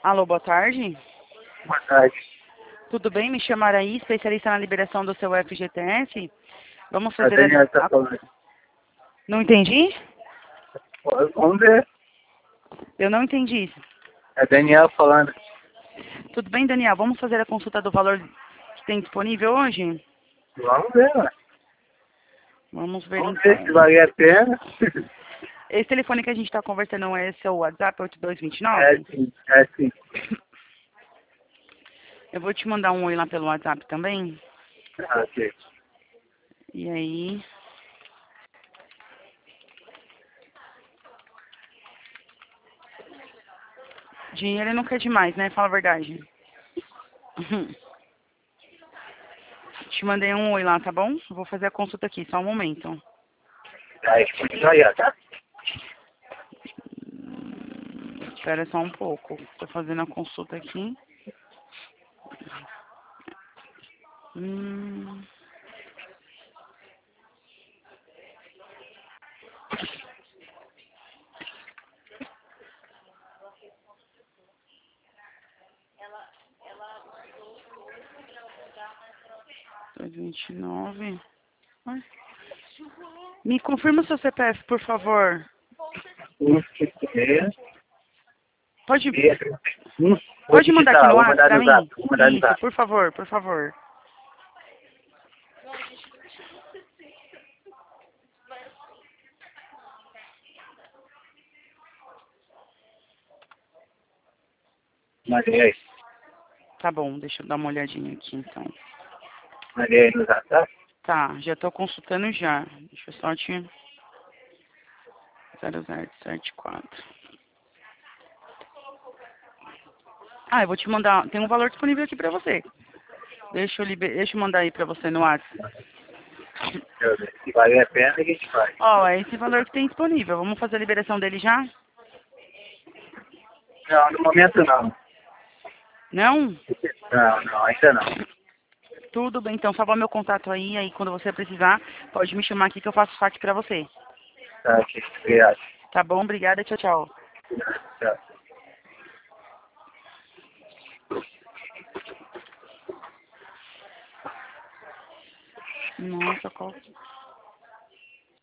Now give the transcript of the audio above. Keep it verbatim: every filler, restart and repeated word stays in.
Alô, boa tarde. Boa tarde. Tudo bem? Me chamo Araí, especialista na liberação do seu F G T S. Vamos A fazer a... Daniela está a- falando. Não entendi? Vamos ver. Eu não entendi. A Daniela falando. Tudo bem, Daniel? Vamos fazer a consulta do valor que tem disponível hoje? Vamos ver, mano. Vamos ver Vamos ver então. se vale a pena. Esse telefone que a gente está conversando é seu WhatsApp oito dois dois É nove? sim, é sim. Eu vou te mandar um oi lá pelo WhatsApp também. Ah, ok. E aí... Dinheiro ele não quer demais, né? Fala a verdade. Te mandei um oi lá, tá bom? Vou fazer a consulta aqui, só um momento. Aí, continua aí, ó, tá? Hum, Espera só um pouco. Tô fazendo a consulta aqui. Hum, dois vinte e nove. Ué? Me confirma o seu C P F, por favor. Um, cinco, seis. Pode, Hum, Vou pode mandar aqui digitar, no vou WhatsApp mandar pra no zap. mim? Vou mandar no Isso, zap. por favor, por favor. Mandei aí. Tá bom, deixa eu dar uma olhadinha aqui então. Mandei aí no zap, tá? Tá, já tô consultando já. Deixa eu só te... zero zero sete quatro. Ah, eu vou te mandar... Tem um valor disponível aqui pra você. Deixa eu, liber... Deixa eu mandar aí pra você no WhatsApp. Deixa eu ver. Se vale a pena, a gente faz. Ó, é esse valor que tem disponível. Vamos fazer a liberação dele já? Não, no momento não. Não? Não, não, ainda não. Tudo bem, então salva meu contato aí, aí quando você precisar, pode me chamar aqui que eu faço fax pra você. Tá, ok. Obrigado. Tá bom? Obrigada, tchau, tchau. Tchau. Nossa, qual...